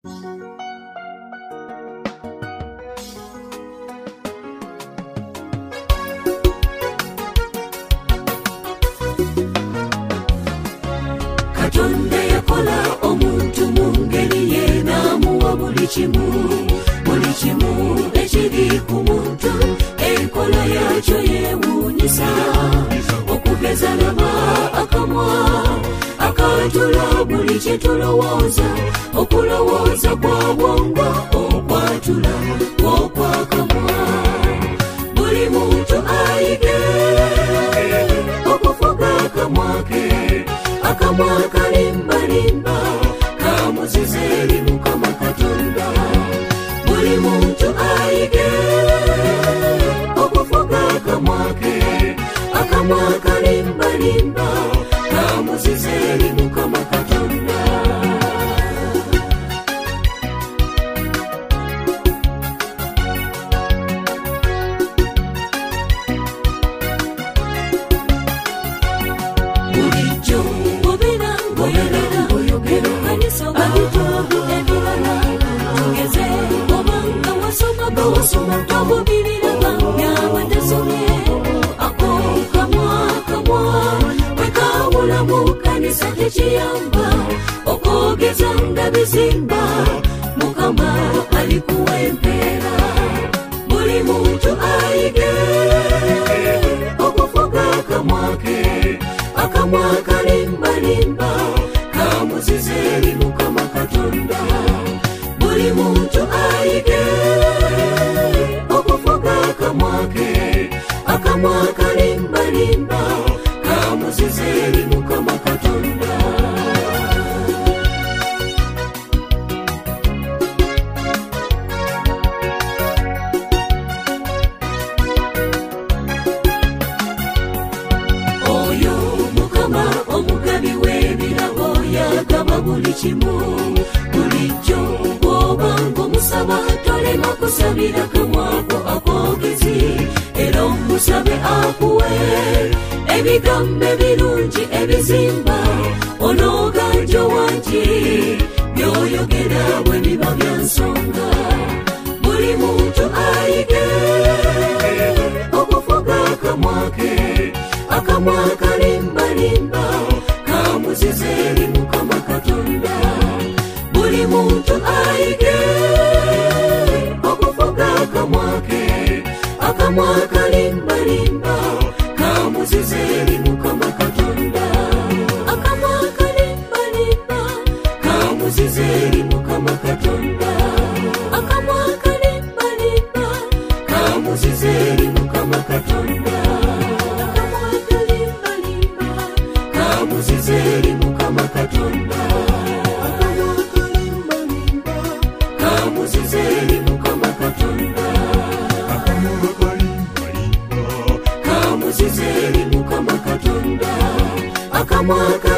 Katonda yakola omuntu mu ngeri ye n'amuwa buli kimu ekiri ku muntu, enkola yakyo yeewuunyisa. Okugeza laba akamwa akatula buli kye tulowooza, okulowooza kwa bwongo okwatula okwakamwa. Buli muntu ayige okufuga akamwa ke, akamwa kalimbalimba kamuziza eri Mukama Katonda. Buli muntu ayige okufuga akamwa ke, akamwa kalimbalimba kamuziza eri Mukama Katonda. Bulijjo oyogera abituubu ebirala, tugeze obanga wasoma tobubirira bangaba tasomye. Ako kamwa bwe kawula mu kanisa tekiyamba, okogeza nga bizimba, Mukama alikuwa empeera. Buli muntu ayige okufuga akamwa ke, akamwa kalimbalimba kamuziza eri Mukama Katonda. Buli muntu ayige okufuga akamwa ke, akamwa kalimbalimba kamuziza eri Mukama Katonda. Oyo Mukama omugabi w'ebirabo yagaba buli kimu. Bulijjo bw'obanga omusaba tolema kusabira kamwako akogezi, era omusabe akuwe ebigambo ebirungi ebizimba. Onooganjo wangi byoyogera bwe biba bya nsonga. Buli muntu ayige okufuga akamwa ke, akamwa kalimbalimba kamuziza eri Mukama Katonda. Buli muntu ayige okufuga akamwa ke, akamwa kalimbalimba kamuziza eri Mukama Katonda. Akamwa kalimbalimba kamuziza eri Mukama Katonda. Akamwa kalimbalimba kamuziza eri Mukama Katonda. Akamwa kalimbalimba kamuziza eri Mukama Katonda. Akamwa kalimbalimba kamuziza eri Mukama Katonda. Akamwa kalimbalimba kamuziza eri Mukama Katonda. Akamwa